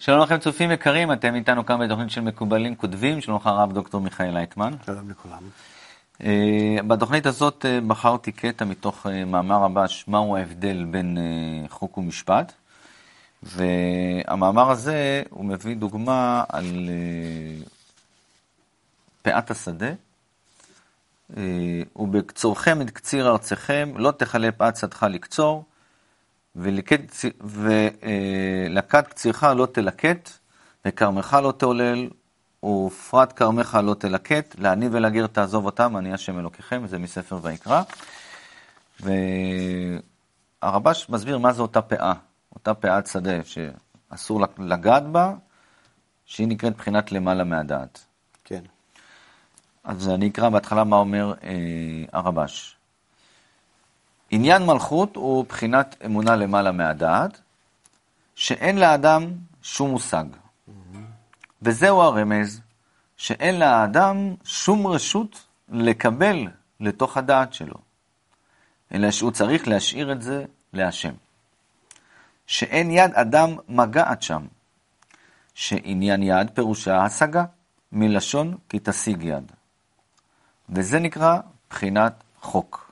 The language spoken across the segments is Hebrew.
שלום לכם צופים יקרים, אתם איתנו כאן בתוכנית של מקובלים כותבים, שלום לך הרב דוקטור מיכאל לייטמן. שלום לכולם. בתוכנית הזאת בחרתי קטע מתוך מאמר רבש, מהו ההבדל בין חוק ומשפט, והמאמר הזה הוא מביא דוגמה על פאת השדה, ובקצורכם את קציר ארצכם, לא תחלה פאת שדך לקצור, ולקט קצירך לא תלקט, וכרמך לא תעולל, ופרט כרמך לא תלקט, לעני ולגר תעזוב אותם, אני השם אלוקיכם, זה מספר ויקרא. והרבש מסביר מה זה אותה פאה, אותה פאת שדה שאסור לגעת בה, שהיא נקראת בחינת למעלה מהדעת. כן. אז אני אקרא בהתחלה מה אומר הרבש. עניין מלכות הוא בחינת אמונה למעלה מהדעת, שאין לאדם שום מושג. וזהו הרמז, שאין לאדם שום רשות לקבל לתוך הדעת שלו, אלא שהוא צריך להשאיר את זה להשם. שאין יד אדם מגעת שם, שעניין יד פירושה השגה, מלשון כי תשיג יד. וזה נקרא בחינת חוק.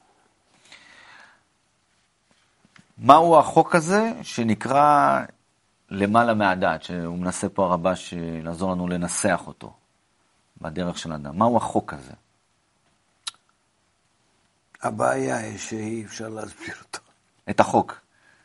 מהו החוק הזה שנקרא למעלה מהדעת, שהוא מנסה פה הרבש לעזור לנו לנסח אותו בדרך של אדם? מהו החוק הזה? הבעיה היא שאי אפשר להסביר אותו. את החוק.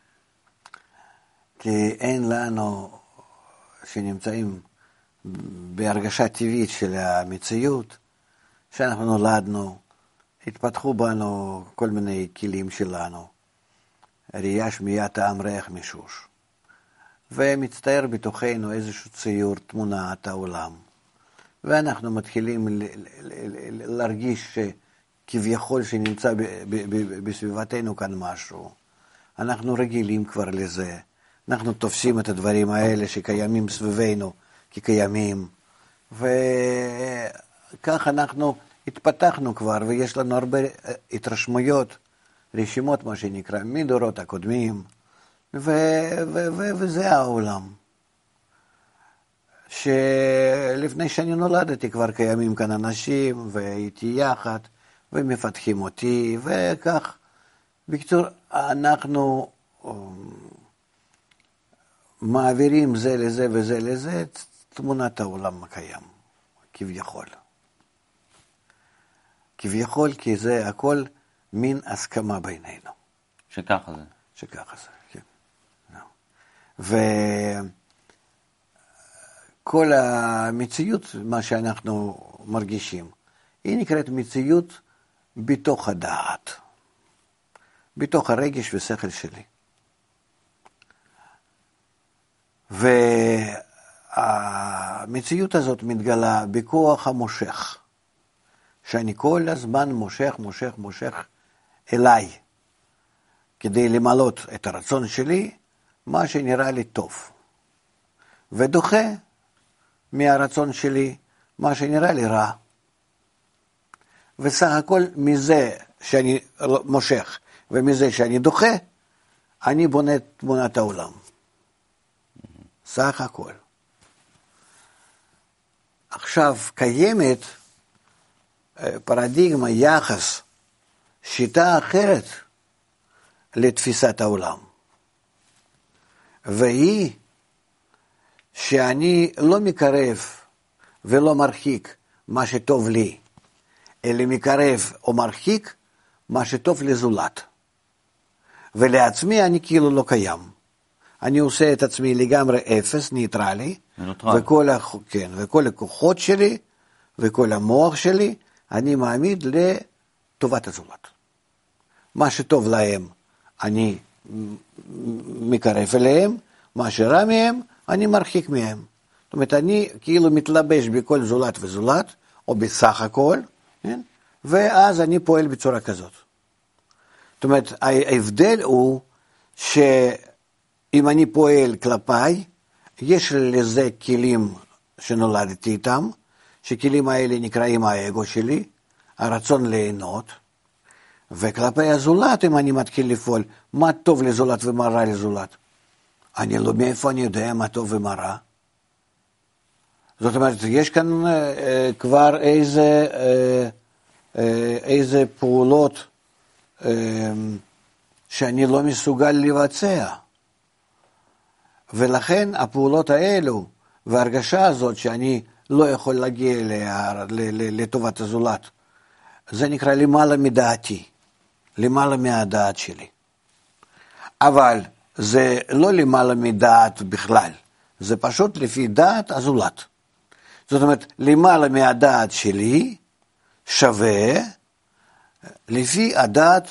כי אין לנו, שנמצאים בהרגשה טבעית של המציאות, שאנחנו נולדנו, התפתחו בנו כל מיני כלים שלנו, ראייה, שמיעה, טעם, ריח, מישוש. ומצטייר בתוכנו איזשהו ציור, תמונת העולם. ואנחנו מתחילים להרגיש שכביכול שנמצא בסביבתנו כאן משהו. אנחנו רגילים כבר לזה. אנחנו תופסים את הדברים האלה שקיימים סביבנו כקיימים. וכך אנחנו התפתחנו כבר, ויש לנו הרבה התרשמויות, רשימות מה שנקרא, מדורות הקודמים, וזה העולם. שלפני שאני נולדתי כבר קיימים כאן אנשים, והייתי יחד, ומפתחים אותי, וכך. בקיצור, אנחנו מעבירים זה לזה וזה לזה, את תמונת העולם הקיים, כביכול. כביכול, כי זה הכל מין הסכמה בינינו. שככה זה. שככה זה, כן. וכל המציאות, מה שאנחנו מרגישים, היא נקראת מציאות בתוך הדעת, בתוך הרגש ושכל שלי. והמציאות הזאת מתגלה בכוח המושך, שאני כל הזמן מושך אליי, כדי למלות את הרצון שלי, מה שנראה לי טוב. ודוחה מהרצון שלי, מה שנראה לי רע. וסך הכל מזה שאני מושך, ומזה שאני דוחה, אני בונה את תמונת העולם. סך הכל. עכשיו קיימת פרדיגמה, יחס, שיטה אחרת לתפיסת העולם. והיא שאני לא מקרב ולא מרחיק מה שטוב לי, אלא מקרב או מרחיק מה שטוב לזולת. ולעצמי אני כאילו לא קיים. אני עושה את עצמי לגמרי אפס, ניטרלי, וכל הכוחות שלי וכל המוח שלי, אני מעמיד לטובת הזולת. מה שטוב להם, אני מקרב אליהם, מה שרע מהם, אני מרחיק מהם. זאת אומרת, אני כאילו מתלבש בכל זולת וזולת, או בסך הכל, כן? ואז אני פועל בצורה כזאת. זאת אומרת, ההבדל הוא שאם אני פועל כלפיי, יש לזה כלים שנולדתי איתם, שכלים האלה נקראים האגו שלי, הרצון ליהנות, וכלפי הזולת, אם אני מתחיל לפעול, מה טוב לזולת ומה רע לזולת, מאיפה אני יודע מה טוב ומה רע? זאת אומרת, יש כאן כבר איזה פעולות שאני לא מסוגל לבצע. ולכן הפעולות האלו וההרגשה הזאת שאני לא יכול להגיע לטובת הזולת, זה נקרא למעלה מדעתי, למעלה מהדעת שלי. אבל זה לא למעלה מדעת בכלל, זה פשוט לפי דעת הזולת. זאת אומרת, למעלה מהדעת שלי שווה לפי הדעת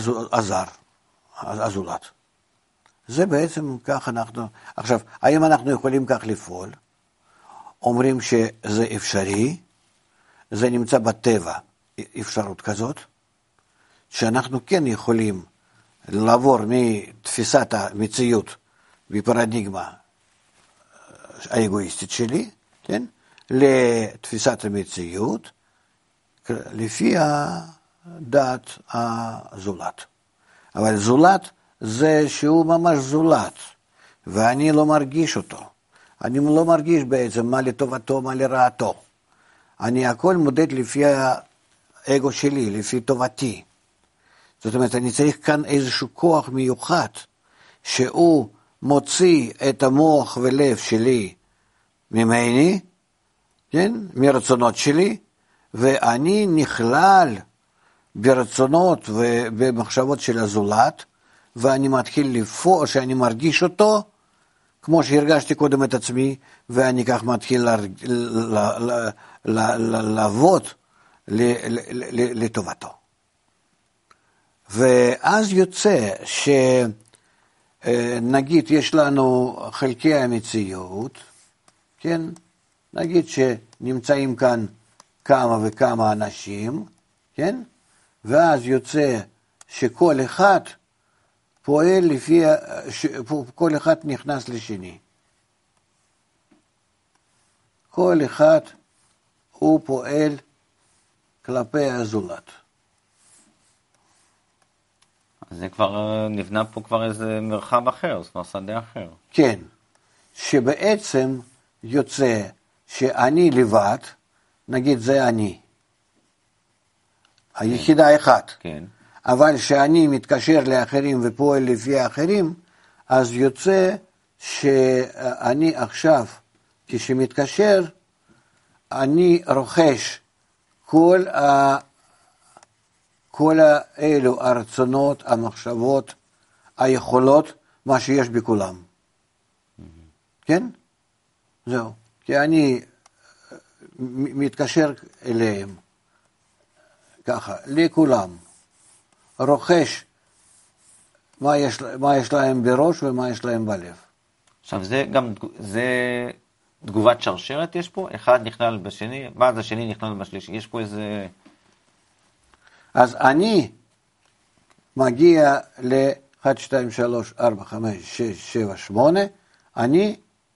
הזולת. זה בעצם כך אנחנו... עכשיו, האם אנחנו יכולים כך לפעול? אומרים שזה אפשרי, זה נמצא בטבע, אפשרות כזאת, שאנחנו כן יכולים לעבור מתפיסת המציאות בפרדיגמה האגואיסטית שלי, כן? לתפיסת המציאות, לפי הדעת הזולת. אבל זולת זה שהוא ממש זולת, ואני לא מרגיש אותו. אני לא מרגיש בעצם מה לטובתו, מה לרעתו. אני הכל מודד לפי האגו שלי, לפי טובתי. זאת אומרת, אני צריך כאן איזשהו כוח מיוחד, שהוא מוציא את המוח ולב שלי ממני, כן? מרצונות שלי, ואני נכלל ברצונות ובמחשבות של הזולת, ואני מתחיל לפעול, שאני מרגיש אותו, כמו שהרגשתי קודם את עצמי, ואני כך מתחיל לעבוד לטובתו. ואז יוצא שנגיד יש לנו חלקי המציאות, כן? נגיד שנמצאים כאן כמה וכמה אנשים, כן? ואז יוצא שכל אחד פועל לפי, כל אחד נכנס לשני. כל אחד הוא פועל כלפי הזולת. אז זה כבר נבנה פה כבר איזה מרחב אחר, זאת אומרת שדה אחר. כן, שבעצם יוצא שאני לבד, נגיד זה אני, היחידה אחת. כן. אבל שאני מתקשר לאחרים ופועל לפי האחרים, אז יוצא שאני עכשיו, כשמתקשר, אני רוכש כל האלו הרצונות, המחשבות, היכולות, מה שיש בכולם. כן? זהו. כי אני מתקשר אליהם, ככה, לכולם. רוכש מה יש להם בראש ומה יש להם בלב. עכשיו זה תגובת שרשרת יש פה, אחד נכלל בשני, ואז השני נכלל בשלישי, יש פה איזה... אז אני מגיע ל-1, 2, 3, 4, 5, 6, 7, 8, אני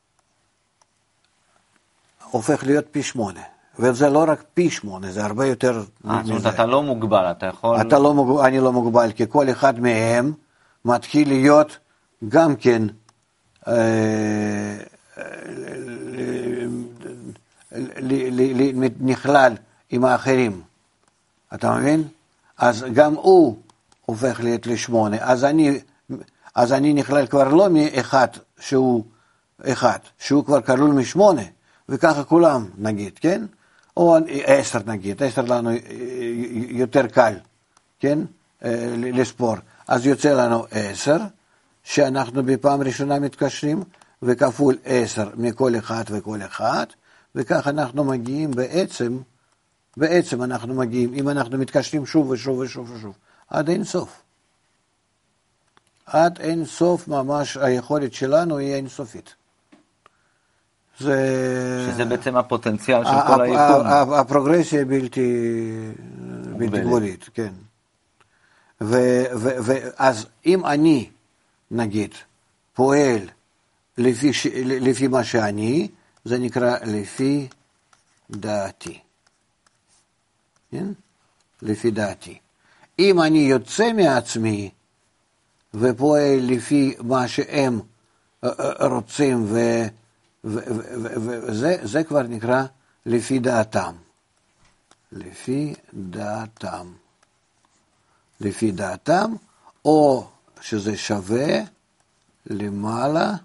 הופך להיות פי 8. וזה לא רק פי 8, זה הרבה יותר... זאת אומרת, אתה לא מוגבל, אתה יכול... אני לא מוגבל, כי כל אחד מהם מתחיל להיות גם כן נכלל עם האחרים. אתה מבין? אז גם הוא הופך להיות ל8. אז אני נכלל כבר לא מאחד שהוא אחד, שהוא כבר כלול מ8, וככה כולם נגיד, כן? או 10 נגיד, 10 לנו יותר קל, כן? לספור. אז יוצא לנו 10, שאנחנו בפעם ראשונה מתקשרים, וכפול 10 מכל אחד וכל אחד, וכך אנחנו מגיעים בעצם אנחנו מגיעים, אם אנחנו מתקשרים שוב ושוב ושוב ושוב, עד אין סוף. עד אין סוף ממש היכולת שלנו היא אינסופית. שזה בעצם הפוטנציאל של כל היקום. הפרוגרסיה בלתי גבולית, כן. ואז אם אני, נגיד, פועל לפי מה שאני, זה נקרא לפי דעתי. כן? לפי דעתי. אם אני יוצא מעצמי ופועל לפי מה שהם רוצים, וזה כבר נקרא לפי דעתם. לפי דעתם. לפי דעתם, או שזה שווה למעלה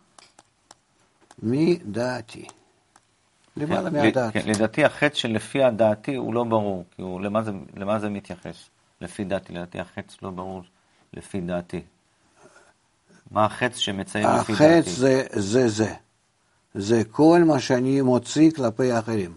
מדעתי. למעלה מהדעת. לדעתי החץ של לפי הדעתי הוא לא ברור, כי למה זה מתייחס? לפי דעתי, לדעתי החץ לא ברור לפי דעתי. מה החץ שמציין לפי דעתי? החץ זה. זה כל מה שאני מוציא כלפי האחרים.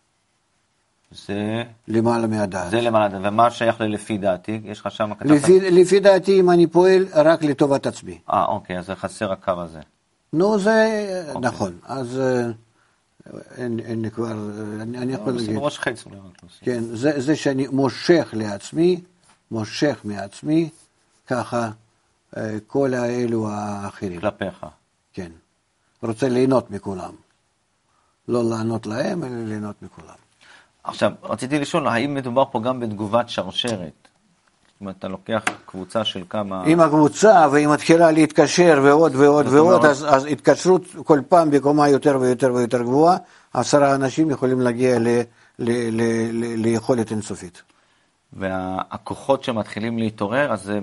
זה למעלה מהדעת. זה למעלה מהדעת. ומה שייך ללפי דעתי? יש לך שם... לפי דעתי, אם אני פועל רק לטובת עצמי. אוקיי, אז זה חסר הקו הזה. נו, זה נכון. אז אין לי כבר... אני יכול להגיד. ראש חץ אולי רק להוסיף. כן, זה שאני מושך לעצמי, מושך מעצמי, ככה כל האלו האחרים. כלפיך. כן. רוצה ליהנות מכולם. לא לענות להם, אלא ליהנות מכולם. עכשיו, רציתי לשאול, האם מדובר פה גם בתגובת שרשרת? זאת אומרת, אתה לוקח קבוצה של כמה... אם הקבוצה, והיא מתחילה להתקשר ועוד ועוד ועוד, אז התקשרות כל פעם בקומה יותר ויותר ויותר גבוהה, 10 אנשים יכולים להגיע ליכולת אינסופית. והכוחות שמתחילים להתעורר, אז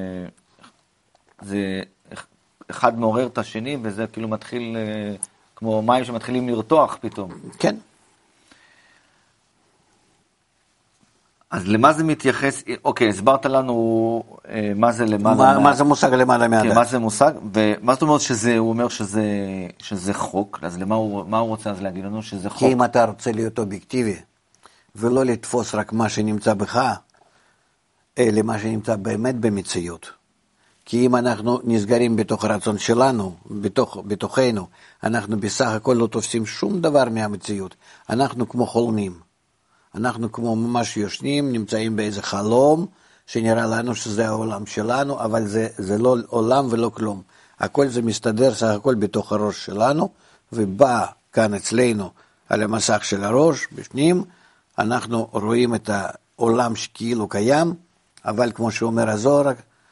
זה אחד מעורר את השני, וזה כאילו מתחיל, כמו מים שמתחילים לרתוח פתאום. כן. אז למה זה מתייחס? אוקיי, הסברת לנו מה זה למעלה... מה זה מושג למעלה מהדעת? כן, מה זה מושג? ומה זאת אומרת שזה, הוא אומר שזה חוק, אז מה הוא רוצה אז להגיד לנו? שזה חוק. כי אם אתה רוצה להיות אובייקטיבי, ולא לתפוס רק מה שנמצא בך, אלא מה שנמצא באמת במציאות. כי אם אנחנו נסגרים בתוך הרצון שלנו, בתוכנו, אנחנו בסך הכל לא תופסים שום דבר מהמציאות. אנחנו כמו חולמים. אנחנו כמו ממש יושנים, נמצאים באיזה חלום, שנראה לנו שזה העולם שלנו, אבל זה לא עולם ולא כלום. הכל זה מסתדר סך הכל בתוך הראש שלנו, ובא כאן אצלנו על המסך של הראש, בפנים, אנחנו רואים את העולם שכאילו קיים, אבל כמו שאומר הזוהר,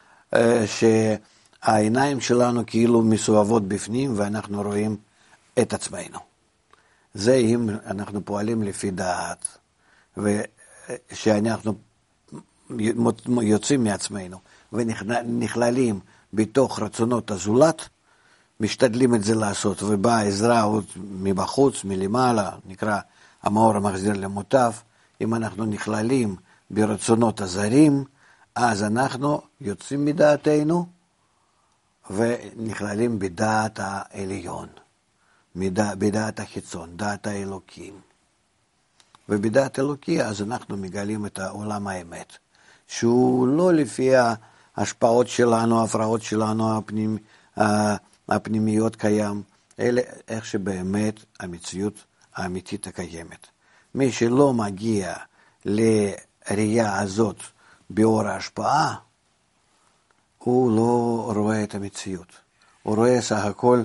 שהעיניים שלנו כאילו מסובבות בפנים, ואנחנו רואים את עצמנו. זה אם אנחנו פועלים לפי דעת. ושאנחנו יוצאים מעצמנו ונכללים בתוך רצונות הזולת, משתדלים את זה לעשות, ובאה עזרה עוד מבחוץ, מלמעלה, נקרא המאור המחזיר למוטב. אם אנחנו נכללים ברצונות הזרים, אז אנחנו יוצאים מדעתנו ונכללים בדעת העליון, בדעת החיצון, דעת האלוקים. ובדעת אלוקי, אז אנחנו מגלים את העולם האמת, שהוא לא לפי ההשפעות שלנו, ההפרעות שלנו, הפנימיות קיים, אלא איך שבאמת המציאות האמיתית הקיימת. מי שלא מגיע לראייה הזאת באור ההשפעה, הוא לא רואה את המציאות. הוא רואה סך הכל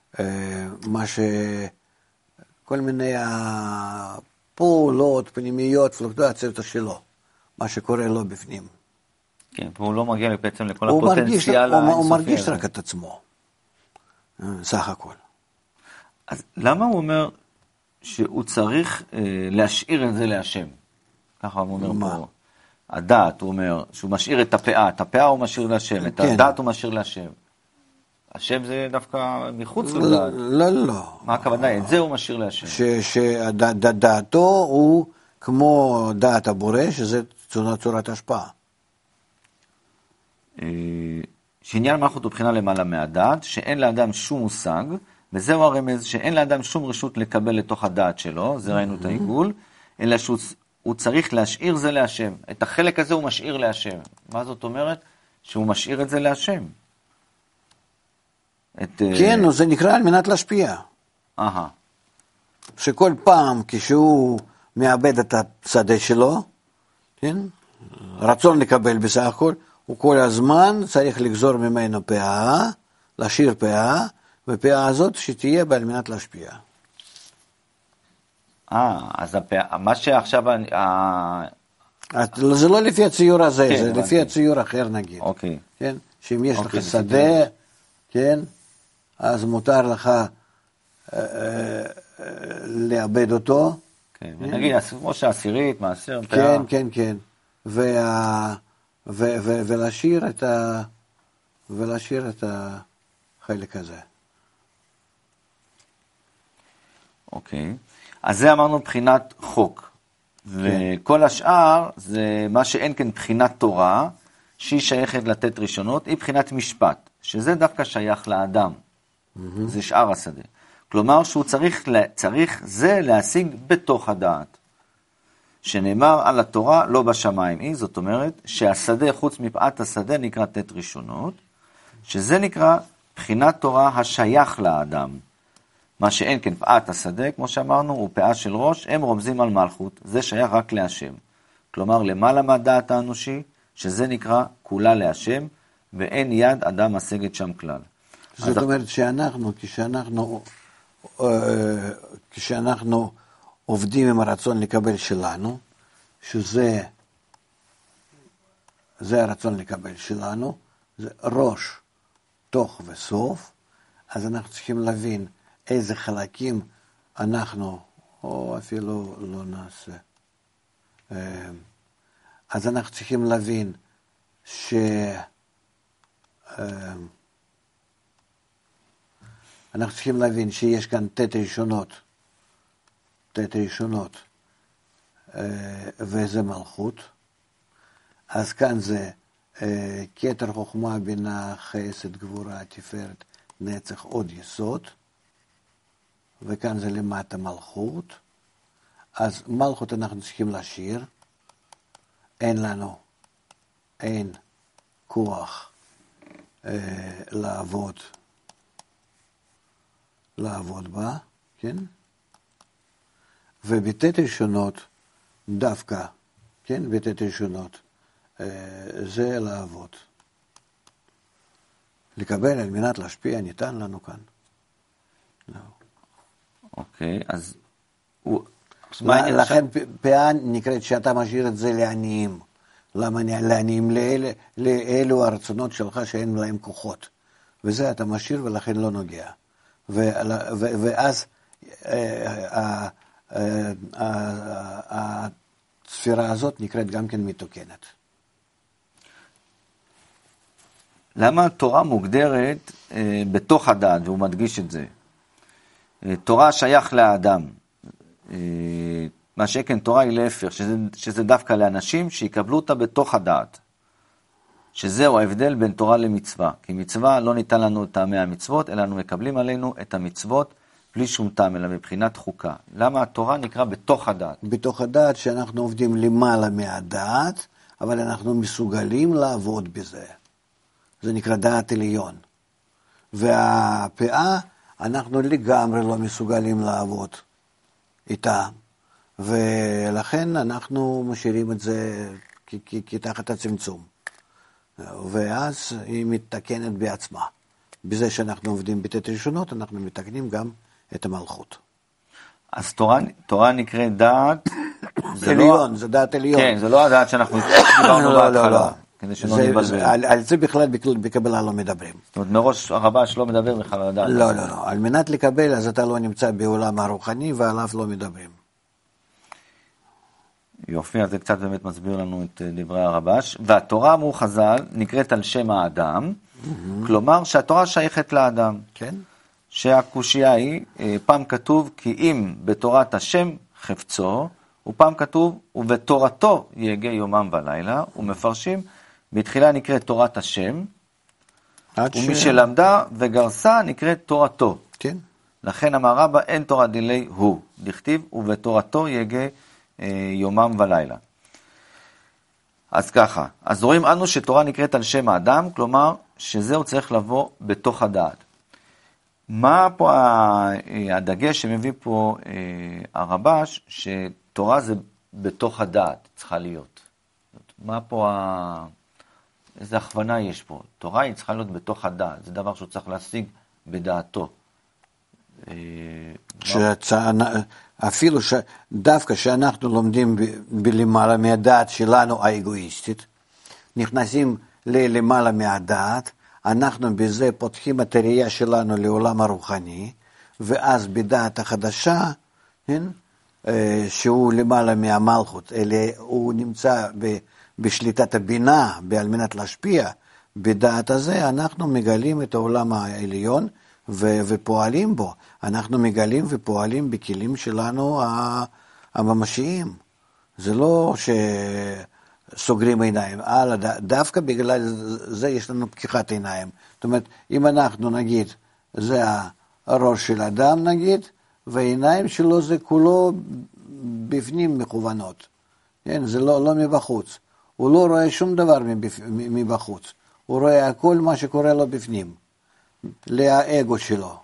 כל מיני פעולות, פנימיות, פלוקטואציות שלו, מה שקורה לו בפנים. כן, והוא לא מגיע בעצם לכל הפוטנציאל האינסופי. הוא מרגיש רק את עצמו, סך הכל. אז למה הוא אומר שהוא צריך להשאיר את זה להשם? ככה הוא אומר פה. הדעת, הוא אומר, שהוא משאיר את הפאה הוא משאיר להשם, את הדעת הוא משאיר להשם. השם זה דווקא מחוץ לדעת. לא. מה הכוונה? את זה הוא משאיר להשם. שדעתו הוא כמו דעת הבורא, שזה צורת השפעה. שעניין מלכות הוא בחינה למעלה מהדעת, שאין לאדם שום מושג, וזהו הרמז שאין לאדם שום רשות לקבל לתוך הדעת שלו, זה ראינו את העיגול, אלא שהוא צריך להשאיר זה להשם. את החלק הזה הוא משאיר להשם. מה זאת אומרת? שהוא משאיר את זה להשם. כן, זה נקרא על מנת להשפיע. שכל פעם כשהוא מאבד את השדה שלו, כן? רצון לקבל בסך הכל, הוא כל הזמן צריך לגזור ממנו פאה, להשאיר פאה, ופאה הזאת שתהיה על מנת להשפיע. אז מה שעכשיו... זה לא לפי הציור הזה, זה לפי הציור אחר נגיד. אוקיי. כן? שאם יש לך שדה, כן? אז מותר לך לאבד אותו. כן, ונגיד, כמו שעשירית, מעשר, פאה. כן, כן, כן. ולהשאיר את החלק הזה. אוקיי. אז זה אמרנו מבחינת חוק. וכל השאר זה מה שאין כן בחינת תורה, שהיא שייכת לתת ראשונות, היא בחינת משפט, שזה דווקא שייך לאדם. זה שאר השדה. כלומר שהוא צריך זה להשיג בתוך הדעת. שנאמר על התורה לא בשמיים היא, זאת אומרת שהשדה חוץ מפאת השדה נקרא תת ראשונות, שזה נקרא בחינת תורה השייך לאדם. מה שאין כן פאת השדה, כמו שאמרנו, הוא פאה של ראש, הם רומזים על מלכות, זה שייך רק להשם. כלומר למעלה מהדעת האנושי, שזה נקרא כולה להשם, ואין יד אדם משגת שם כלל. זאת אומרת כשאנחנו עובדים עם הרצון לקבל שלנו, שזה הרצון לקבל שלנו, זה ראש, תוך וסוף, אז אנחנו צריכים להבין איזה חלקים אנחנו, או אפילו לא נעשה. אז אנחנו צריכים להבין שיש כאן תת ראשונות, וזה מלכות. אז כאן זה כתר חוכמה, בינה, חסד, גבורה, תפארת, נצח, עוד יסוד. וכאן זה למטה מלכות. אז מלכות אנחנו צריכים להשאיר. אין כוח לעבוד בה, כן? ובתת ראשונות דווקא, כן? בתת ראשונות זה לעבוד. לקבל על מנת להשפיע ניתן לנו כאן. אוקיי, אז לכן פאה נקראת שאתה משאיר את זה לעניים. למה לעניים? לאלו הרצונות שלך שאין להם כוחות. וזה אתה משאיר ולכן לא נוגע. ואז הספירה הזאת נקראת גם כן מתוקנת. למה התורה מוגדרת בתוך הדעת, והוא מדגיש את זה? תורה שייך לאדם. מה שכן תורה היא להפך, שזה דווקא לאנשים שיקבלו אותה בתוך הדעת. שזהו ההבדל בין תורה למצווה. כי מצווה לא ניתן לנו את טעמי המצוות, אלא אנו מקבלים עלינו את המצוות בלי שום טעם, אלא מבחינת חוקה. למה התורה נקרא בתוך הדעת? בתוך הדעת שאנחנו עובדים למעלה מהדעת, אבל אנחנו מסוגלים לעבוד בזה. זה נקרא דעת עליון. והפאה, אנחנו לגמרי לא מסוגלים לעבוד איתה. ולכן אנחנו משאירים את זה כתחת הצמצום. ואז היא מתקנת בעצמה. בזה שאנחנו עובדים בתת ראשונות, אנחנו מתקנים גם את המלכות. אז תורה נקראת דעת, עליון, זה דעת עליון. כן, זה לא הדעת שאנחנו דיברנו בהתחלה, כדי שלא נתבלבל. על זה בכלל בקבלה לא מדברים. זאת אומרת, מראש הרבש לא מדבר בכלל על הדעת. לא. על מנת לקבל, אז אתה לא נמצא בעולם הרוחני, ועליו לא מדברים. יופי, אז זה קצת באמת מסביר לנו את דברי הרבש. והתורה, אמרו חז"ל, נקראת על שם האדם, כלומר שהתורה שייכת לאדם. כן. שהקושייה היא, פעם כתוב כי אם בתורת השם חפצו, ופעם כתוב ובתורתו יהגה יומם ולילה, ומפרשים, בתחילה נקראת תורת השם, ומי שלמדה וגרסה נקראת תורתו. כן. לכן אמר רבא אין תורה דילי הוא, דכתיב ובתורתו יהגה יומם ולילה. אז ככה, אז רואים אנו שתורה נקראת על שם האדם, כלומר שזהו צריך לבוא בתוך הדעת. מה פה הדגש שמביא פה הרבש, שתורה זה בתוך הדעת, צריכה להיות. מה פה, איזה הכוונה יש פה? תורה היא צריכה להיות בתוך הדעת, זה דבר שהוא צריך להשיג בדעתו. אפילו דווקא שאנחנו לומדים בלמעלה מהדעת שלנו האגואיסטית, נכנסים למעלה מהדעת, אנחנו בזה פותחים את הראייה שלנו לעולם הרוחני, ואז בדעת החדשה, כן? שהוא למעלה מהמלכות, אלא הוא נמצא בשליטת הבינה, על מנת להשפיע, בדעת הזה אנחנו מגלים את העולם העליון ופועלים בו. אנחנו מגלים ופועלים בכלים שלנו הממשיים. זה לא שסוגרים עיניים, דווקא בגלל זה יש לנו פקיחת עיניים. זאת אומרת, אם אנחנו נגיד, זה הראש של אדם נגיד, והעיניים שלו זה כולו בפנים מכוונות. כן? זה לא מבחוץ. הוא לא רואה שום דבר מבחוץ. הוא רואה הכל מה שקורה לו בפנים. לאגו שלו.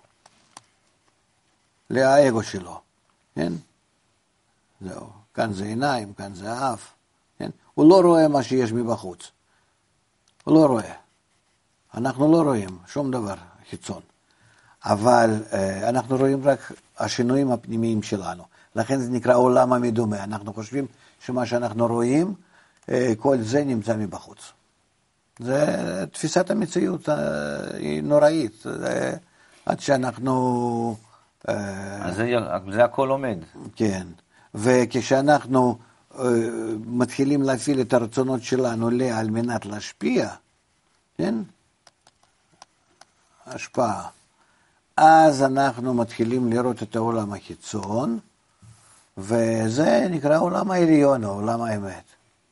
לאגו שלו. כן? זהו. כאן זה עיניים, כאן זה האף. כן? הוא לא רואה מה שיש מבחוץ. הוא לא רואה. אנחנו לא רואים שום דבר חיצון. אבל אנחנו רואים רק השינויים הפנימיים שלנו. לכן זה נקרא עולם המדומה. אנחנו חושבים שמה שאנחנו רואים, כל זה נמצא מבחוץ. זה תפיסת המציאות היא נוראית. עד שאנחנו... אז זה הכל עומד. כן. וכשאנחנו מתחילים להפעיל את הרצונות שלנו על מנת להשפיע, כן? השפעה. אז אנחנו מתחילים לראות את העולם החיצון, וזה נקרא עולם העליון, או עולם האמת.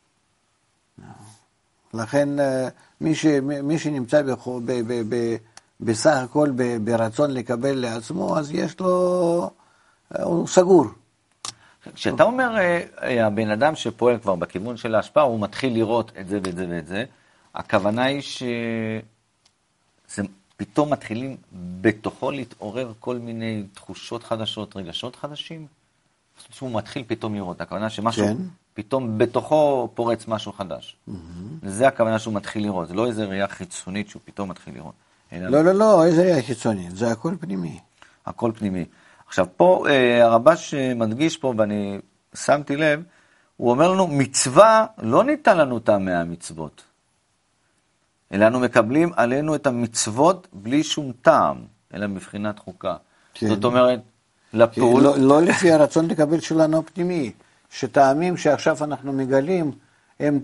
לכן מי שנמצא בסך הכל ברצון לקבל לעצמו, אז יש לו, הוא סגור. כשאתה אומר, הבן אדם שפועל כבר בכיוון של ההשפעה, הוא מתחיל לראות את זה ואת זה ואת זה, הכוונה היא פתאום מתחילים בתוכו להתעורר כל מיני תחושות חדשות, רגשות חדשים? שהוא מתחיל פתאום לראות. הכוונה שמשהו, כן. פתאום בתוכו פורץ משהו חדש. זה הכוונה שהוא מתחיל לראות. זה לא איזה ראייה חיצונית שהוא פתאום מתחיל לראות. לא, איזה ראייה חיצונית. זה הכל פנימי. הכל פנימי. עכשיו פה הרב"ש מדגיש פה, ואני שמתי לב, הוא אומר לנו, מצווה לא ניתן לנו טעם מהמצוות. אלא אנו מקבלים עלינו את המצוות בלי שום טעם, אלא מבחינת חוקה. כן. זאת אומרת, לפעול... לא לפי הרצון לקבל שלנו הפנימי, שטעמים שעכשיו אנחנו מגלים, הם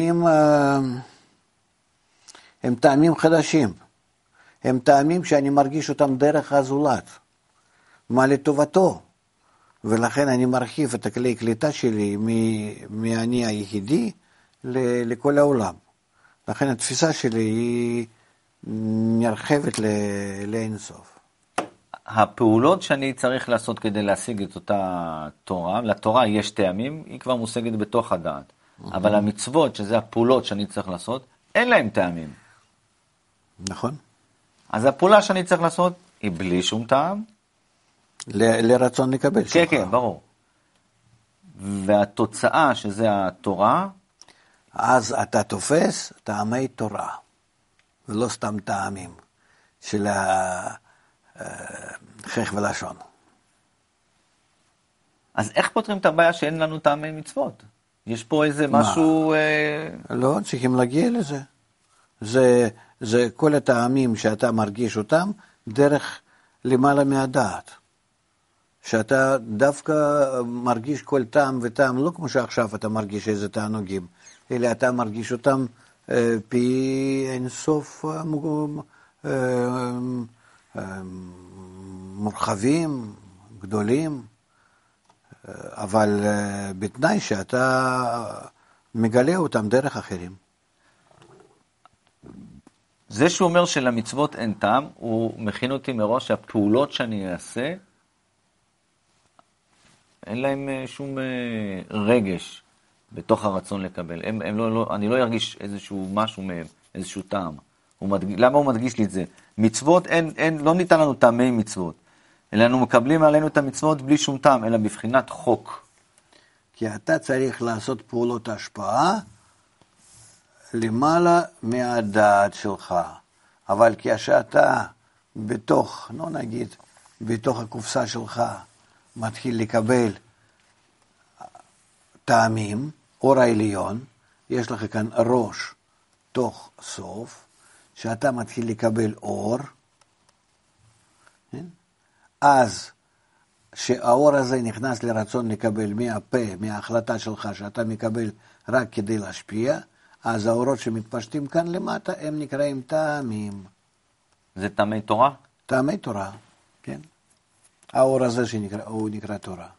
טעמים חדשים. הם טעמים שאני מרגיש אותם דרך הזולת, מה לטובתו. ולכן אני מרחיב את הכלי קליטה שלי מאני היחידי לכל העולם. לכן התפיסה שלי היא נרחבת לאינסוף. הפעולות שאני צריך לעשות כדי להשיג את אותה תורה, לתורה יש טעמים, היא כבר מושגת בתוך הדעת. אבל המצוות, שזה הפעולות שאני צריך לעשות, אין להם טעמים. נכון. אז הפעולה שאני צריך לעשות היא בלי שום טעם. לרצון לקבל שלך. כן, כן, ברור. והתוצאה, שזה התורה, אז אתה תופס טעמי תורה, ולא סתם טעמים של חך ולשון. אז איך פותרים את הבעיה שאין לנו טעמי מצוות? יש פה איזה משהו... לא, צריכים להגיע לזה. זה כל הטעמים שאתה מרגיש אותם דרך למעלה מהדעת. שאתה דווקא מרגיש כל טעם וטעם, לא כמו שעכשיו אתה מרגיש איזה תענוגים, אלא אתה מרגיש אותם פי אינסוף מורחבים, גדולים, אבל בתנאי שאתה מגלה אותם דרך אחרים. זה שהוא אומר שלמצוות אין טעם, הוא מכין אותי מראש שהפעולות שאני אעשה, אין להם שום רגש בתוך הרצון לקבל. אני לא ארגיש איזשהו משהו מהם, איזשהו טעם. למה הוא מדגיש לי את זה? מצוות, לא ניתן לנו טעמי מצוות. אלא אנו מקבלים עלינו את המצוות בלי שום טעם, אלא בבחינת חוק. כי אתה צריך לעשות פעולות השפעה למעלה מהדעת שלך. אבל כשאתה בתוך, לא נגיד, בתוך הקופסה שלך, מתחיל לקבל טעמים, אור העליון, יש לך כאן ראש תוך סוף, שאתה מתחיל לקבל אור, כן? אז שהאור הזה נכנס לרצון לקבל מהפה, מההחלטה שלך, שאתה מקבל רק כדי להשפיע, אז האורות שמתפשטים כאן למטה, הם נקראים טעמים. זה טעמי תורה? טעמי תורה, כן. האור הזה הוא נקרא תורה.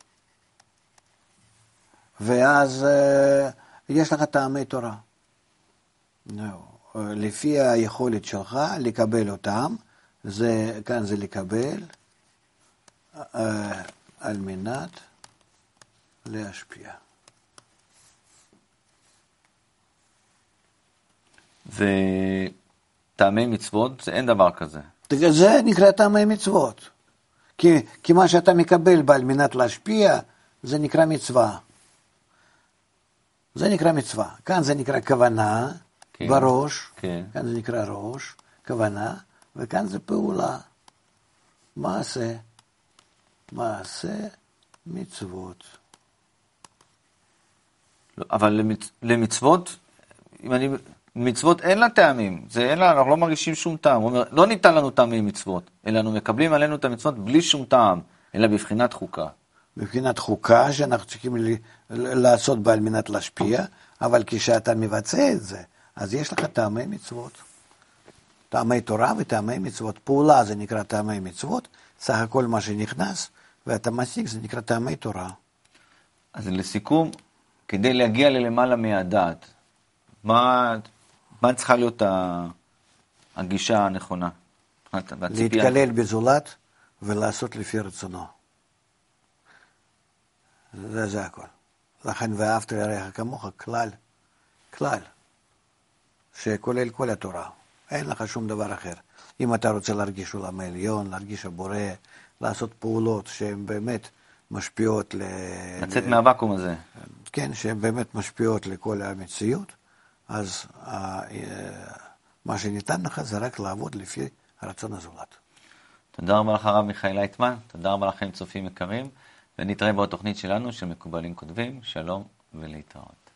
ואז יש לך טעמי תורה. לפי היכולת שלך לקבל אותם, כאן זה לקבל, על מנת להשפיע. וטעמי מצוות, אין דבר כזה. זה נקרא טעמי מצוות. כי מה שאתה מקבל על מנת להשפיע, זה נקרא מצווה. זה נקרא מצווה. כאן זה נקרא כוונה, כן, בראש, כן. כאן זה נקרא ראש, כוונה, וכאן זה פעולה. מעשה מצוות. אבל למצוות, מצוות אין לה טעמים, אנחנו לא מרגישים שום טעם. הוא אומר, לא ניתן לנו טעמי מצוות, אלא אנחנו מקבלים עלינו את המצוות בלי שום טעם, אלא בבחינת חוקה. בבחינת חוקה שאנחנו צריכים לעשות בה על מנת להשפיע, אבל כשאתה מבצע את זה, אז יש לך טעמי מצוות. טעמי תורה וטעמי מצוות. פעולה זה נקרא טעמי מצוות, סך הכל מה שנכנס, ואתה משיג זה נקרא טעמי תורה. אז לסיכום, כדי להגיע ללמעלה מהדעת, מה צריכה להיות הגישה הנכונה? להתקלל בזולת ולעשות לפי רצונו. זה הכל. לכן ואהבת לרעך כמוך, כלל, שכולל כל התורה. אין לך שום דבר אחר. אם אתה רוצה להרגיש עולם העליון, להרגיש הבורא, לעשות פעולות שהן באמת משפיעות לצאת מהוואקום הזה. כן, שהן באמת משפיעות לכל המציאות, אז מה שניתן לך זה רק לעבוד לפי הרצון הזולת. תודה רבה לך הרב מיכאל לייטמן, תודה רבה לכם צופים יקרים, ונתראה בעוד תוכנית שלנו של מקובלים כותבים, שלום ולהתראות.